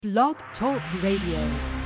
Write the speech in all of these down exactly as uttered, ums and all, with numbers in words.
Blog Talk Radio.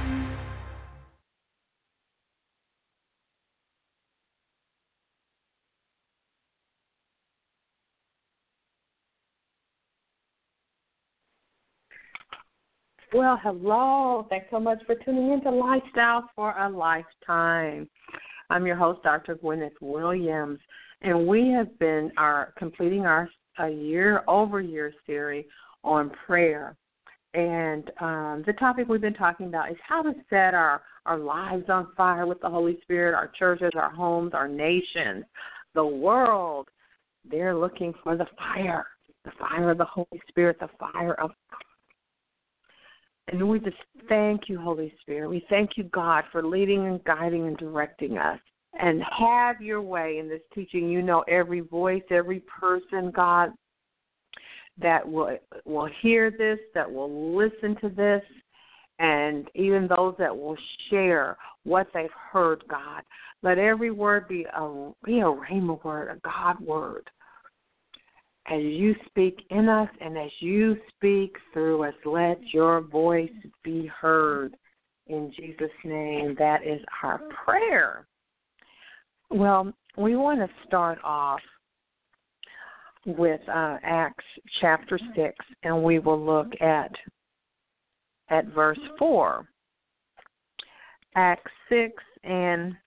Well, hello. Thanks so much for tuning in to Lifestyle for a Lifetime. I'm your host, Doctor Gwyneth Williams, and we have been our, completing our a year-over-year series on prayer. And um, the topic we've been talking about is how to set our, our lives on fire with the Holy Spirit, our churches, our homes, our nations, the world. They're looking for the fire, the fire of the Holy Spirit, the fire of God. And we just thank you, Holy Spirit. We thank you, God, for leading and guiding and directing us. And have your way in this teaching. You know every voice, every person, God, that will will hear this, that will listen to this, and even those that will share what they've heard, God. Let every word be a, be a rhema word, a God word. As you speak in us and as you speak through us, let your voice be heard. In Jesus' name, that is our prayer. Well, we want to start off with uh, Acts chapter six, and we will look at at verse four. Acts six and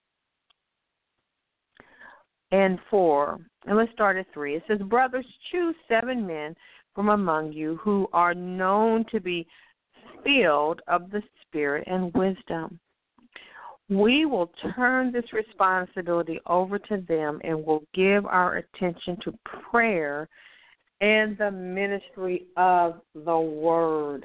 and four. And let's start at three. It says, "Brothers, choose seven men from among you who are known to be filled of the Spirit and wisdom. We will turn this responsibility over to them and will give our attention to prayer and the ministry of the Word."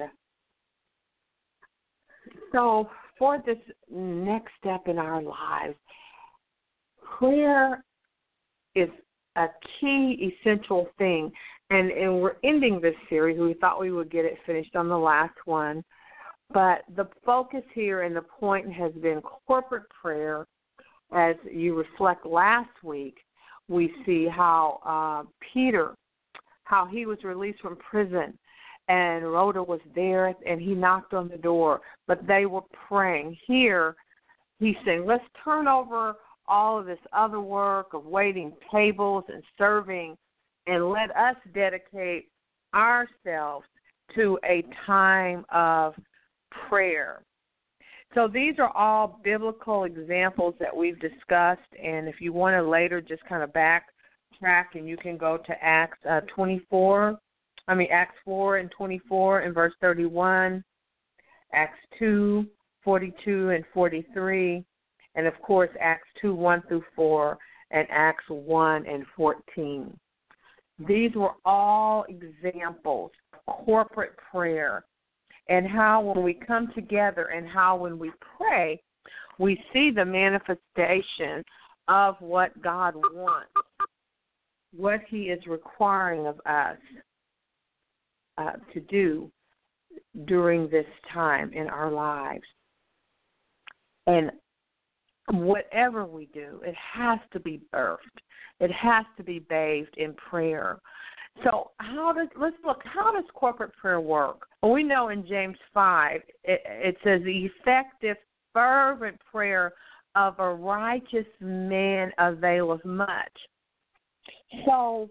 So for this next step in our lives, prayer is a key, essential thing. And, and we're ending this series. We thought we would get it finished on the last one. But the focus here and the point has been corporate prayer. As you reflect last week, we see how uh, Peter, how he was released from prison, and Rhoda was there, and he knocked on the door, but they were praying. Here, he's saying, let's turn over all of this other work of waiting tables and serving, and let us dedicate ourselves to a time of prayer. So these are all biblical examples that we've discussed, and if you want to later just kind of backtrack, and you can go to Acts uh, twenty-four, I mean Acts four and twenty-four and verse thirty-one, Acts two, forty-two and forty-three, and of course Acts two, one through four, and Acts one and fourteen. These were all examples of corporate prayer, and how when we come together and how when we pray, we see the manifestation of what God wants, what he is requiring of us uh, to do during this time in our lives. And whatever we do, it has to be birthed. It has to be bathed in prayer. So how does let's look, how does corporate prayer work? Well, we know in James five, it, it says the effective, fervent prayer of a righteous man availeth much. So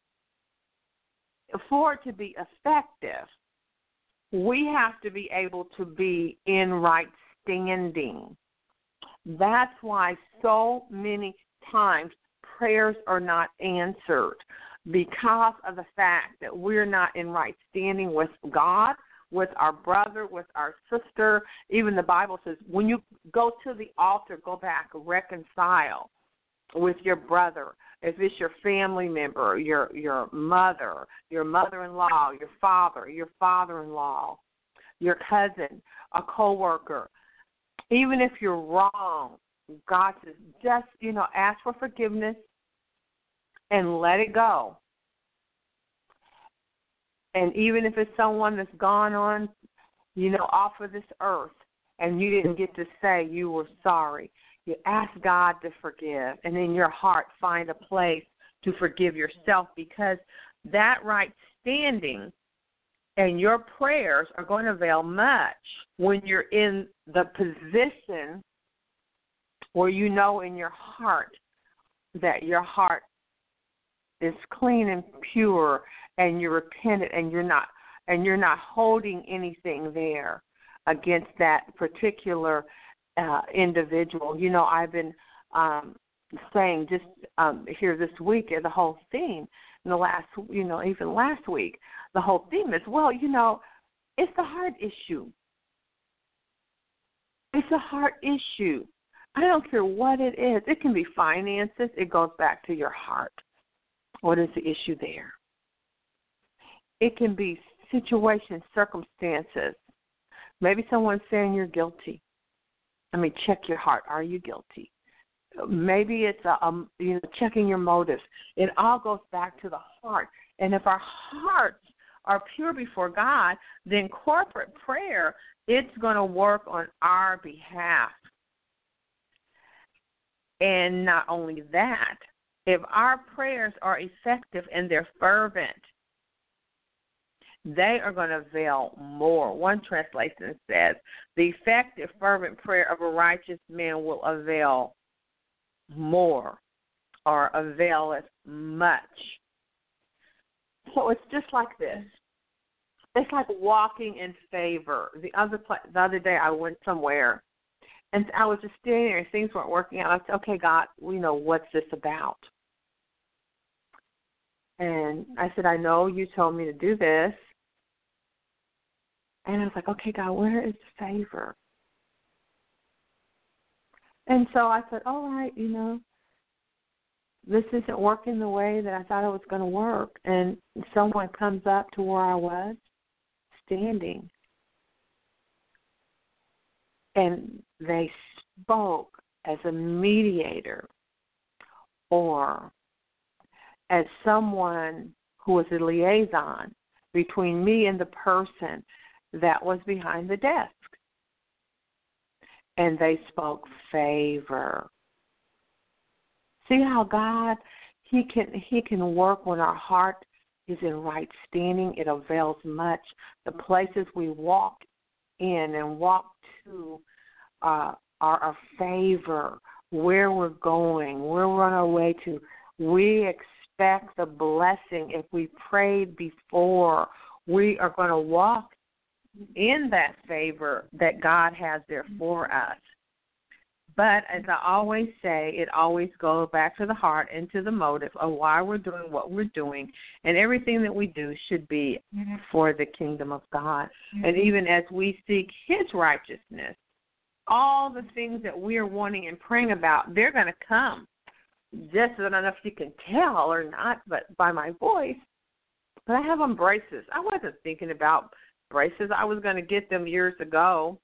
for it to be effective, we have to be able to be in right standing. That's why so many times prayers are not answered, because of the fact that we're not in right standing with God, with our brother, with our sister. Even the Bible says when you go to the altar, go back, reconcile with your brother. If it's your family member, your your mother, your mother-in-law, your father, your father-in-law, your cousin, a coworker. Even if you're wrong, God says just, you know, ask for forgiveness and let it go. And even if it's someone that's gone on, you know, off of this earth, and you didn't get to say you were sorry, you ask God to forgive, and in your heart find a place to forgive yourself, because that right standing And your prayers are going to avail much when you're in the position where you know in your heart that your heart is clean and pure, and you're repentant, and you're not and you're not holding anything there against that particular uh, individual. You know, I've been um, saying just um, here this week, the whole theme, in the last, you know, even last week, the whole theme is, well, you know, it's a heart issue. It's a heart issue. I don't care what it is. It can be finances. It goes back to your heart. What is the issue there? It can be situations, circumstances. Maybe someone's saying you're guilty. I mean, check your heart. Are you guilty? Maybe it's a, um, you know, checking your motives. It all goes back to the heart. And if our hearts are pure before God, then corporate prayer, it's going to work on our behalf. And not only that, if our prayers are effective and they're fervent, they are going to avail more. One translation says, the effective, fervent prayer of a righteous man will avail more, or availeth much. So it's just like this. It's like walking in favor. The other the other day I went somewhere, and I was just standing there, and things weren't working out. I said, okay, God, you know, what's this about? And I said, I know you told me to do this. And I was like, okay, God, where is the favor? And so I said, all right, you know, this isn't working the way that I thought it was going to work. And someone comes up to where I was standing, and they spoke as a mediator or as someone who was a liaison between me and the person that was behind the desk. And they spoke favor. See how God, He can He can work when our heart is in right standing. It avails much. The places we walk in and walk to uh, are a favor. Where we're going, where we're on our way to, we expect the blessing. If we prayed before, we are going to walk in that favor that God has there for us. But as I always say, it always goes back to the heart and to the motive of why we're doing what we're doing, and everything that we do should be mm-hmm. for the kingdom of God. Mm-hmm. And even as we seek His righteousness, all the things that we are wanting and praying about, they're going to come. Just I don't know if you can tell or not, but by my voice. But I have on braces. I wasn't thinking about braces. I was going to get them years ago.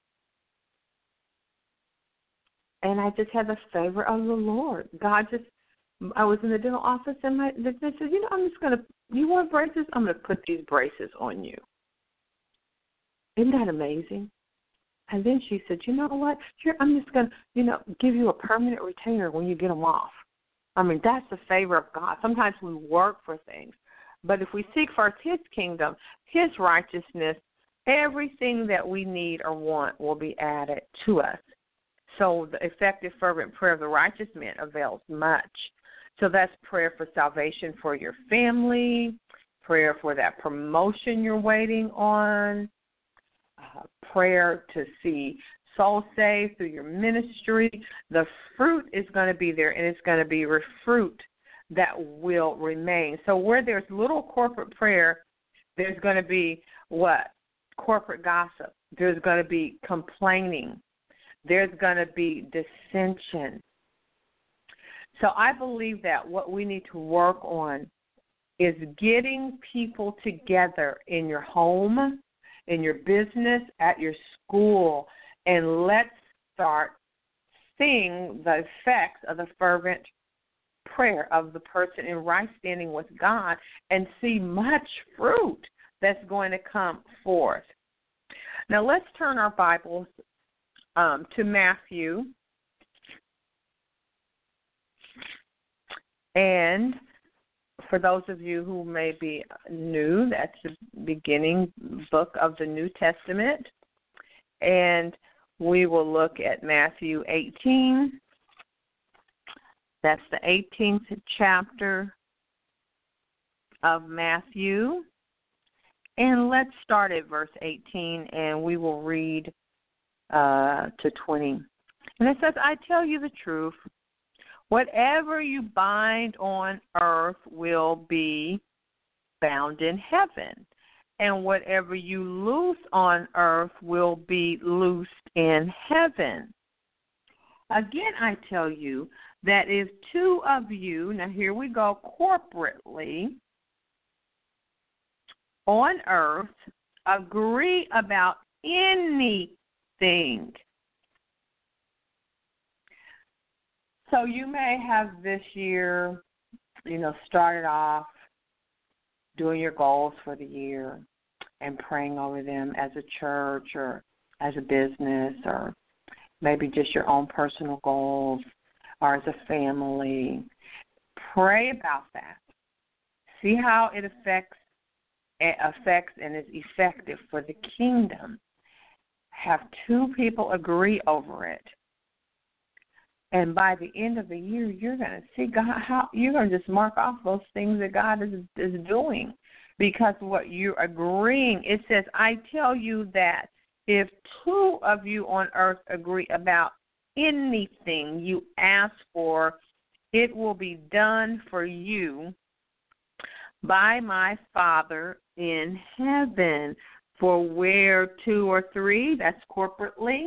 And I just had the favor of the Lord. God just, I was in the dental office, and my the dentist said, you know, I'm just going to, you want braces? I'm going to put these braces on you. Isn't that amazing? And then she said, you know what? Here, I'm just going to, you know, give you a permanent retainer when you get them off. I mean, that's the favor of God. Sometimes we work for things. But if we seek first His kingdom, His righteousness, everything that we need or want will be added to us. So the effective, fervent prayer of the righteous man avails much. So that's prayer for salvation for your family, prayer for that promotion you're waiting on, uh, prayer to see souls saved through your ministry. The fruit is going to be there, and it's going to be a fruit that will remain. So where there's little corporate prayer, there's going to be what? Corporate gossip. There's going to be complaining. There's going to be dissension. So I believe that what we need to work on is getting people together in your home, in your business, at your school, and let's start seeing the effects of the fervent prayer of the person in right standing with God and see much fruit that's going to come forth. Now let's turn our Bibles um, to Matthew and for those of you who may be new, that's the beginning book of the New Testament. And we will look at Matthew eighteen. That's the eighteenth chapter of Matthew. And let's start at verse eighteen, and we will read uh, to twenty. And it says, I tell you the truth, whatever you bind on earth will be bound in heaven, and whatever you loose on earth will be loosed in heaven. Again, I tell you that if two of you, now here we go corporately, on earth agree about anything. So you may have this year, you know, started off doing your goals for the year and praying over them as a church or as a business or maybe just your own personal goals or as a family. Pray about that. See how it affects it affects and is effective for the kingdom. Have two people agree over it. And by the end of the year, you're going to see God, how you're going to just mark off those things that God is, is doing. Because what you're agreeing, it says, I tell you that if two of you on earth agree about anything you ask for, it will be done for you by my Father in heaven. For where two or three, that's corporately,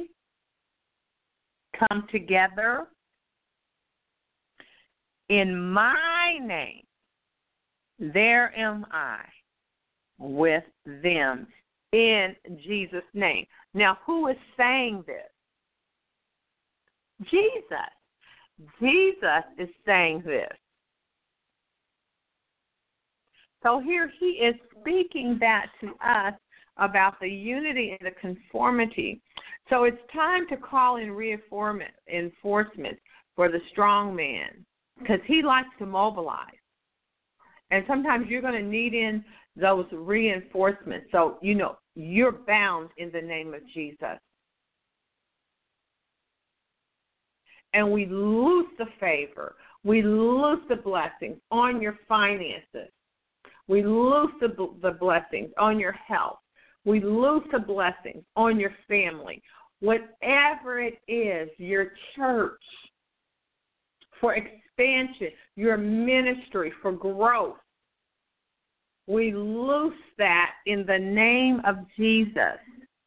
come together in my name, there am I with them in Jesus' name. Now, who is saying this? Jesus. Jesus is saying this. So here he is speaking that to us about the unity and the conformity. So it's time to call in reinforcement enforcement for the strong man because he likes to mobilize. And sometimes you're going to need in those reinforcements. So, you know, you're bound in the name of Jesus. And we loose the favor. We loose the blessings on your finances. We loose the, the blessings on your health. We loose the blessings on your family. Whatever it is, your church, for expansion, your ministry, for growth, we loose that in the name of Jesus.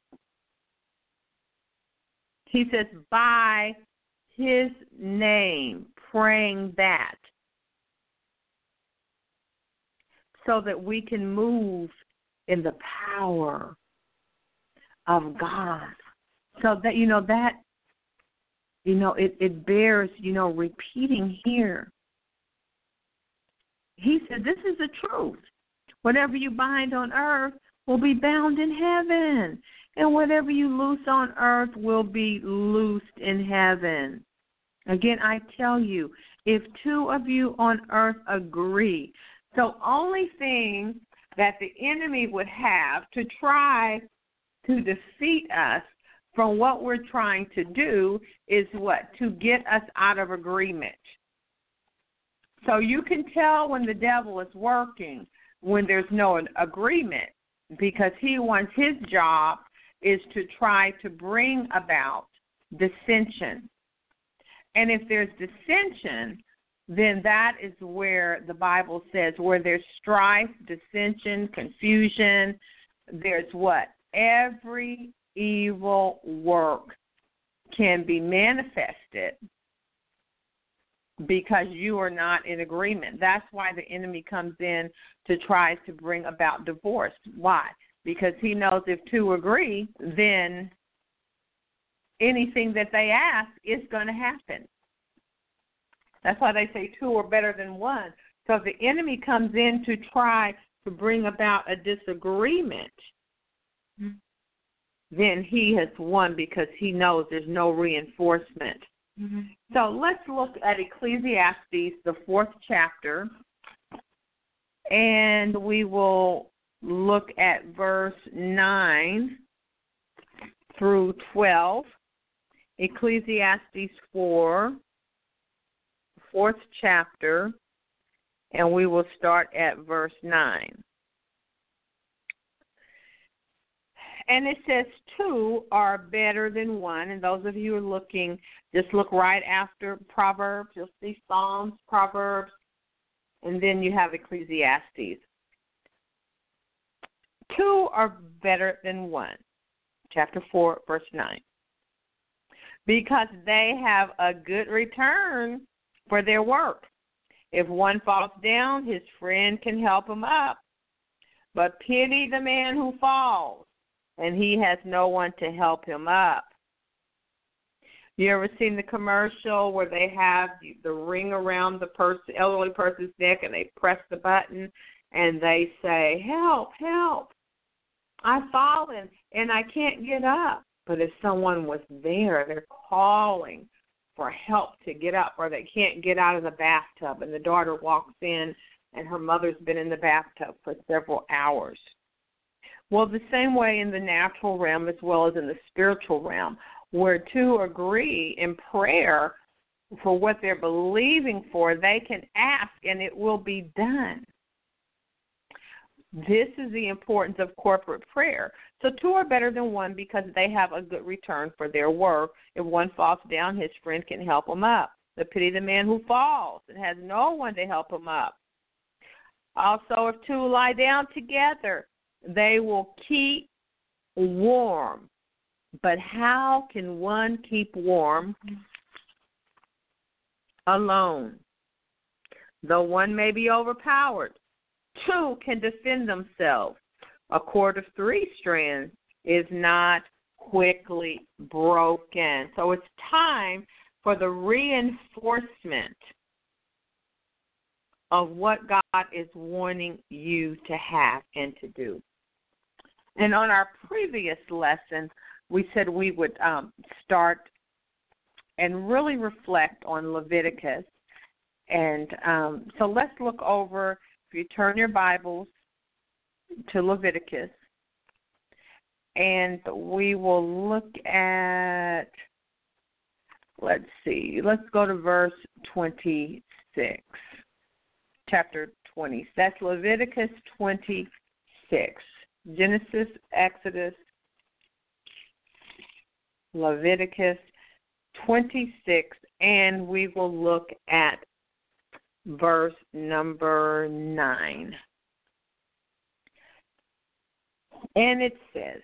He says, by his name, praying that, so that we can move in the power of God. So that, you know, that, you know, it, it bears, you know, repeating here. He said, this is the truth. Whatever you bind on earth will be bound in heaven, and whatever you loose on earth will be loosed in heaven. Again, I tell you, if two of you on earth agree, so only thing that the enemy would have to try to defeat us from what we're trying to do is what? To get us out of agreement. So you can tell when the devil is working when there's no agreement, because he wants, his job is to try to bring about dissension. And if there's dissension, then that is where the Bible says where there's strife, dissension, confusion, there's what? Every evil work can be manifested because you are not in agreement. That's why the enemy comes in to try to bring about divorce. Why? Because he knows if two agree, then anything that they ask is going to happen. That's why they say two are better than one. So if the enemy comes in to try to bring about a disagreement, mm-hmm. then he has won because he knows there's no reinforcement. Mm-hmm. So let's look at Ecclesiastes, the fourth chapter, And we will look at verse nine through twelve, Ecclesiastes four, fourth chapter, and we will start at verse nine. And it says two are better than one. And those of you who are looking, just look right after Proverbs. You'll see Psalms, Proverbs, and then you have Ecclesiastes. Two are better than one. Chapter four, verse nine. Because they have a good return for their work. If one falls down, his friend can help him up. But pity the man who falls, and he has no one to help him up. You ever seen the commercial where they have the ring around the person, elderly person's neck, and they press the button, and they say, help, help, I've fallen, and I can't get up. But if someone was there, they're calling for help to get up, or they can't get out of the bathtub, and the daughter walks in, and her mother's been in the bathtub for several hours. Well, the same way in the natural realm as well as in the spiritual realm, where two agree in prayer for what they're believing for, they can ask and it will be done. This is the importance of corporate prayer. So two are better than one because they have a good return for their work. If one falls down, his friend can help him up. But pity the man who falls and has no one to help him up. Also, if two lie down together, they will keep warm. But how can one keep warm alone? Though one may be overpowered, two can defend themselves. A cord of three strands is not quickly broken. So it's time for the reinforcement of what God is wanting you to have and to do. And on our previous lesson, we said we would um, start and really reflect on Leviticus. And um, so let's look over, if you turn your Bibles to Leviticus, and we will look at, let's see, let's go to verse twenty-six, chapter twenty. That's Leviticus twenty-six. Genesis, Exodus, Leviticus twenty-six, and we will look at verse number nine. And it says,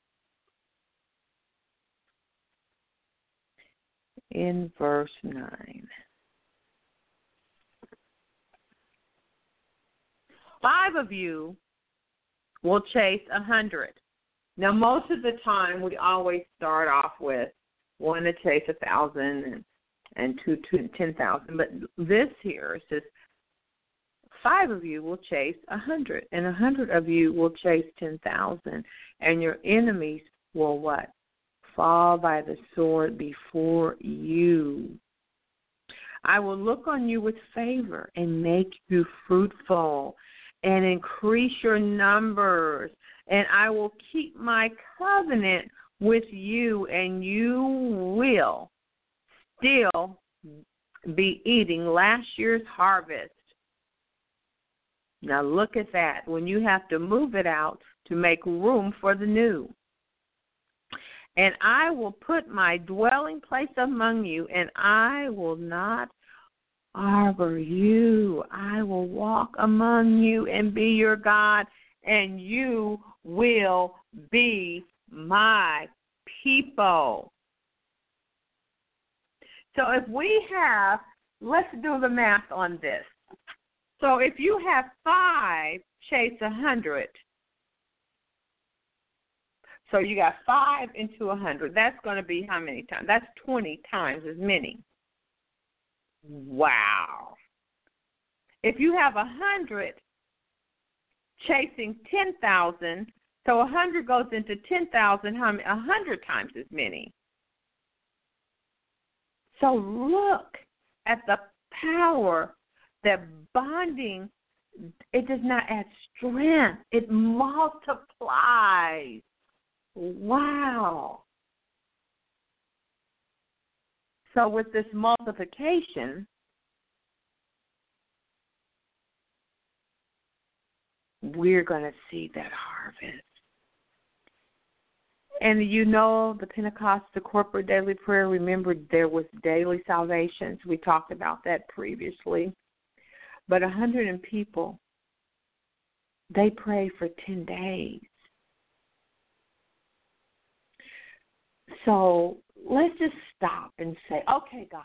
in verse nine, five of you will chase a hundred. Now, most of the time, we always start off with one to chase a thousand and, and two to ten thousand. But this here says, five of you will chase a hundred, and a hundred of you will chase ten thousand, and your enemies will what? Fall by the sword before you. I will look on you with favor and make you fruitful and increase your numbers, and I will keep my covenant with you, and you will still be eating last year's harvest. Now look at that, when you have to move it out to make room for the new. And I will put my dwelling place among you, and I will not harbor you. I will walk among you and be your God, and you will be my people. So if we have, let's do the math on this. So if you have five, chase a hundred. So you got five into a hundred. That's going to be how many times? That's twenty times as many. Wow. If you have a hundred chasing ten thousand, so a hundred goes into ten thousand, how many? A hundred times as many. So look at the power that bonding it does not add strength. It multiplies. Wow. So with this multiplication, we're going to see that harvest. And you know, the Pentecost, the corporate daily prayer, remember there was daily salvations. We talked about that previously. But a hundred people, they pray for ten days. So let's just stop and say, okay, God,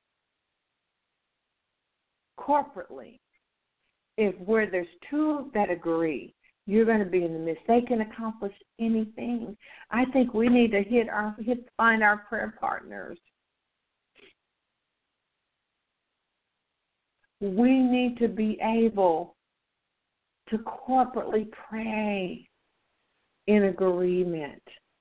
corporately, if where there's two that agree, you're going to be in the midst. They can accomplish anything. I think we need to hit our hit find our prayer partners. We need to be able to corporately pray in agreement.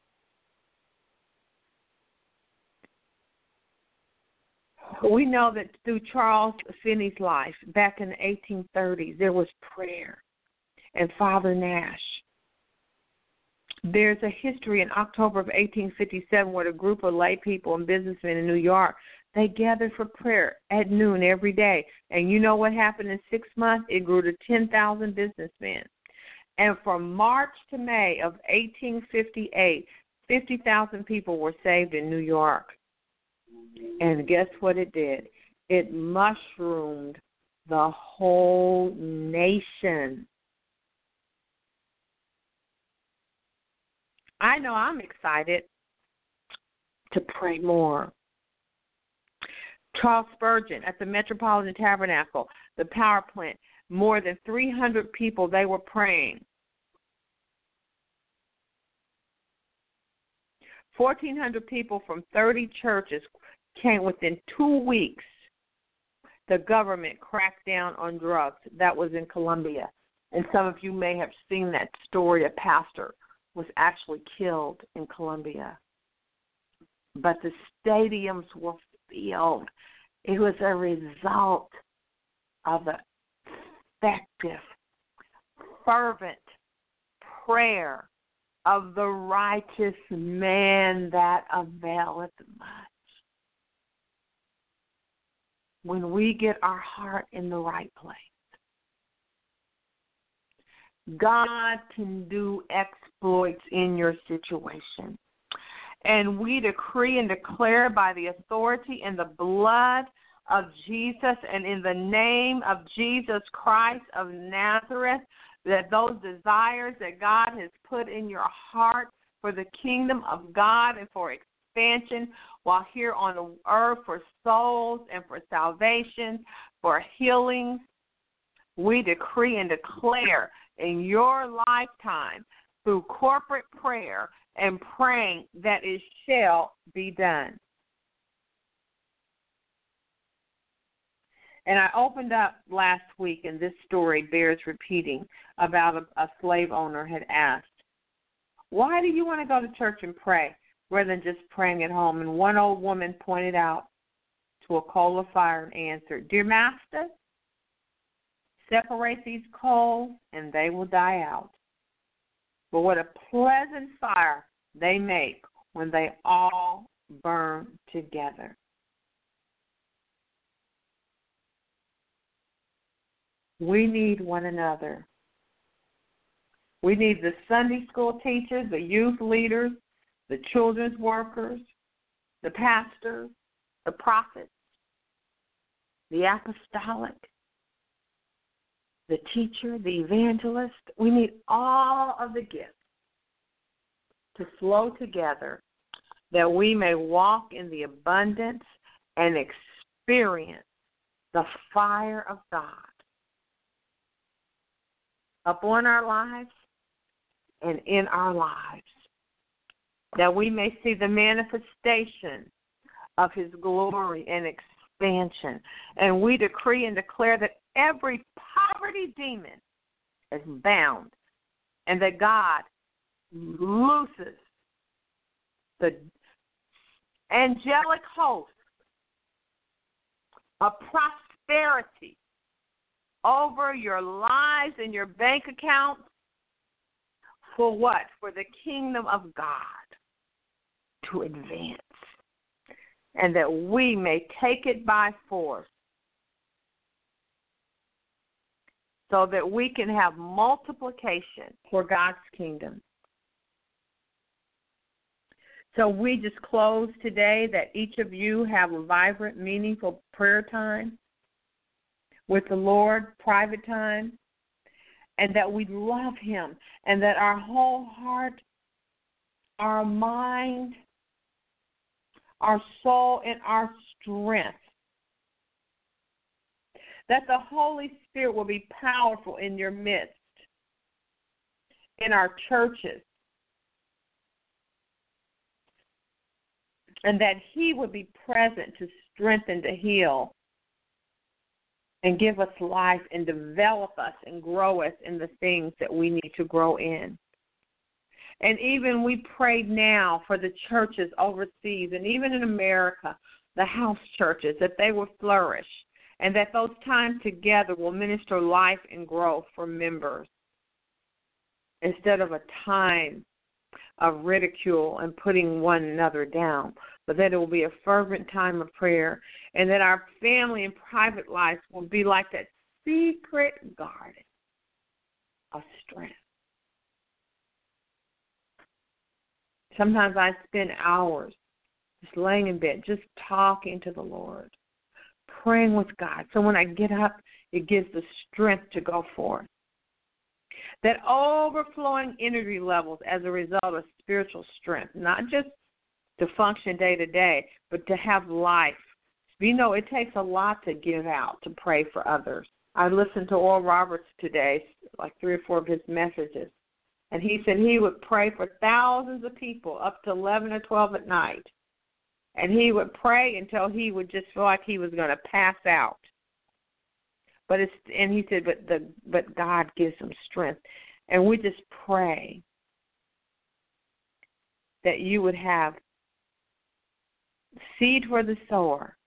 We know that through Charles Finney's life, back in the eighteen thirties, there was prayer. And Father Nash. There's a history in October of eighteen fifty-seven where a group of lay people and businessmen in New York, they gathered for prayer at noon every day. And you know what happened in six months? It grew to ten thousand businessmen. And from March to May of eighteen fifty-eight, fifty thousand people were saved in New York. And guess what it did? It mushroomed the whole nation. I know I'm excited to pray more. Charles Spurgeon at the Metropolitan Tabernacle, the power plant, more than three hundred people, they were praying. fourteen hundred people from thirty churches came within two weeks. The government cracked down on drugs. That was in Colombia. And some of you may have seen that story. A pastor was actually killed in Colombia. But the stadiums were filled. It was a result of the effective, fervent prayer of the righteous man that availeth much. When we get our heart in the right place, God can do exploits in your situation. And we decree and declare by the authority and the blood of Jesus and in the name of Jesus Christ of Nazareth, that those desires that God has put in your heart for the kingdom of God and for expansion while here on the earth, for souls and for salvation, for healing, we decree and declare in your lifetime through corporate prayer and praying that it shall be done. And I opened up last week, and this story bears repeating, about a, a slave owner had asked, why do you want to go to church and pray rather than just praying at home? And one old woman pointed out to a coal of fire and answered, Dear Master, separate these coals and they will die out. But what a pleasant fire they make when they all burn together. We need one another. We need the Sunday school teachers, the youth leaders, the children's workers, the pastors, the prophets, the apostolic, the teacher, the evangelist. We need all of the gifts to flow together that we may walk in the abundance and experience the fire of God upon our lives and in our lives, that we may see the manifestation of his glory and expansion. And we decree and declare that every poverty demon is bound and that God looses the angelic host of prosperity over your lives and your bank accounts. For what? For the kingdom of God to advance. And that we may take it by force. So that we can have multiplication for God's kingdom. So we just close today that each of you have a vibrant, meaningful prayer time with the Lord, private time, and that we love Him, and that our whole heart, our mind, our soul, and our strength, that the Holy Spirit will be powerful in your midst, in our churches, and that He would be present to strengthen, to heal, and give us life and develop us and grow us in the things that we need to grow in. And even we pray now for the churches overseas and even in America, the house churches, that they will flourish and that those times together will minister life and growth for members instead of a time of ridicule and putting one another down, but that it will be a fervent time of prayer, and that our family and private lives will be like that secret garden of strength. Sometimes I spend hours just laying in bed, just talking to the Lord, praying with God. So when I get up, it gives the strength to go forth. That overflowing energy levels as a result of spiritual strength, not just to function day to day, but to have life. You know, it takes a lot to give out, to pray for others. I listened to Oral Roberts today, like three or four of his messages, and he said he would pray for thousands of people up to eleven or twelve at night. And he would pray until he would just feel like he was going to pass out. But it's and he said, but the but God gives him strength. And we just pray that you would have seed for the sower,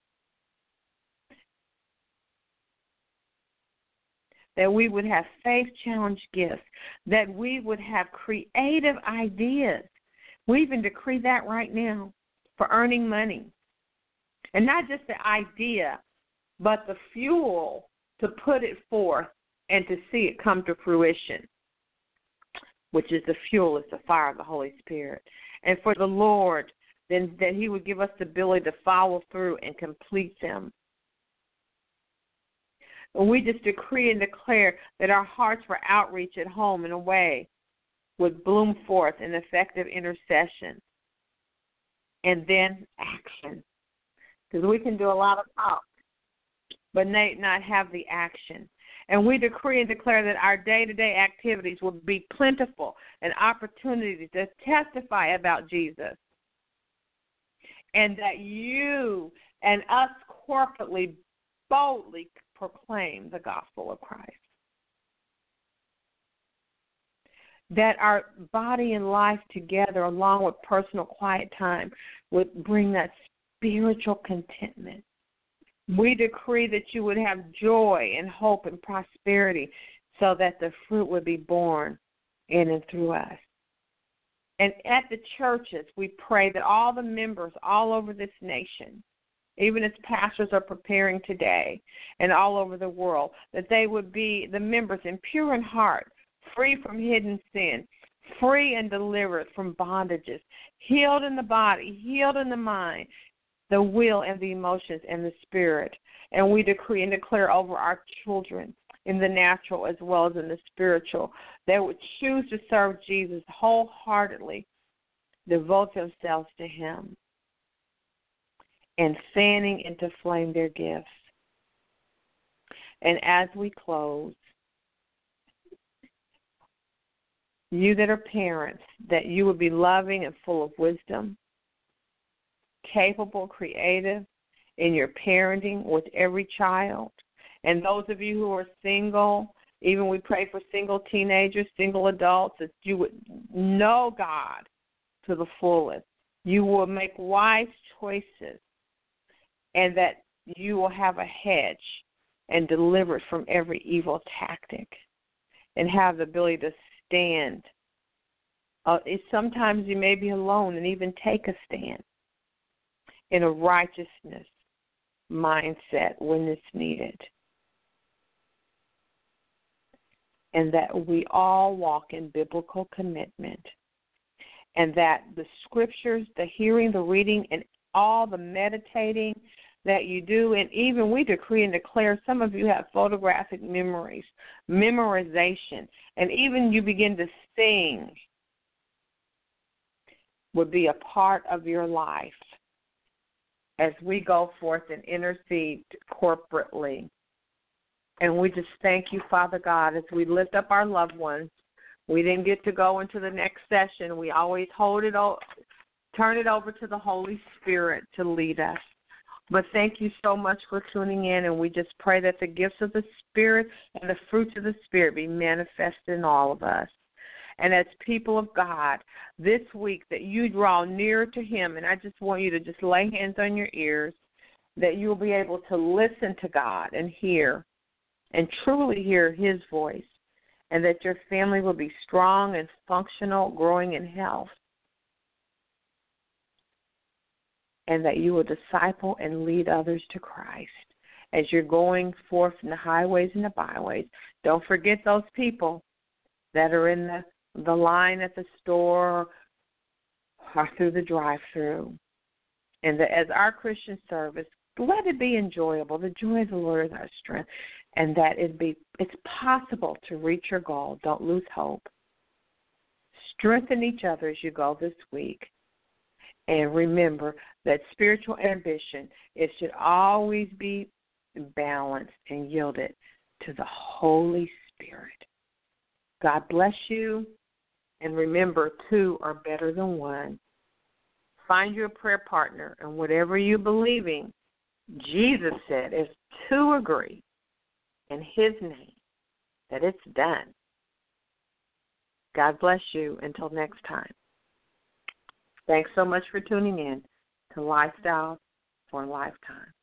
that we would have faith challenge gifts, that we would have creative ideas. We even decree that right now for earning money. And not just the idea, but the fuel to put it forth and to see it come to fruition, which is the fuel, is the fire of the Holy Spirit. And for the Lord, then that He would give us the ability to follow through and complete them. And we just decree and declare that our hearts for outreach at home and away would bloom forth in effective intercession and then action. Because we can do a lot of talk, but not have the action. And we decree and declare that our day-to-day activities will be plentiful and opportunities to testify about Jesus. And that you and us corporately boldly proclaim the gospel of Christ. That our body and life together, along with personal quiet time, would bring that spiritual contentment. We decree that you would have joy and hope and prosperity so that the fruit would be born in and through us. And at the churches, we pray that all the members all over this nation, even as pastors are preparing today and all over the world, that they would be the members in pure in heart, free from hidden sin, free and delivered from bondages, healed in the body, healed in the mind, the will and the emotions and the spirit. And we decree and declare over our children in the natural as well as in the spiritual, they would choose to serve Jesus wholeheartedly, devote themselves to Him, and fanning into flame their gifts. And as we close, you that are parents, that you would be loving and full of wisdom, capable, creative in your parenting with every child. And those of you who are single, even we pray for single teenagers, single adults, that you would know God to the fullest. You will make wise choices, and that you will have a hedge and delivered from every evil tactic, and have the ability to stand. Uh, it, sometimes you may be alone and even take a stand in a righteousness mindset when it's needed. And that we all walk in biblical commitment. And that the scriptures, the hearing, the reading, and all the meditating that you do, and even we decree and declare, some of you have photographic memories, memorization, and even you begin to sing would be a part of your life as we go forth and intercede corporately. And we just thank you, Father God, as we lift up our loved ones. We didn't get to go into the next session. We always hold it, turn it over to the Holy Spirit to lead us. But thank you so much for tuning in, and we just pray that the gifts of the Spirit and the fruits of the Spirit be manifested in all of us. And as people of God, this week that you draw nearer to Him, and I just want you to just lay hands on your ears, that you'll be able to listen to God and hear, and truly hear His voice, and that your family will be strong and functional, growing in health, and that you will disciple and lead others to Christ as you're going forth in the highways and the byways. Don't forget those people that are in the, the line at the store or through the drive-thru. And that as our Christian service, let it be enjoyable. The joy of the Lord is our strength. And that it be it's possible to reach your goal. Don't lose hope. Strengthen each other as you go this week. And remember that spiritual ambition, it should always be balanced and yielded to the Holy Spirit. God bless you. And remember, two are better than one. Find you a prayer partner. And whatever you're believing, Jesus said, if two agree in His name, that it's done. God bless you. Until next time. Thanks so much for tuning in to Lifestyle for a Lifetime.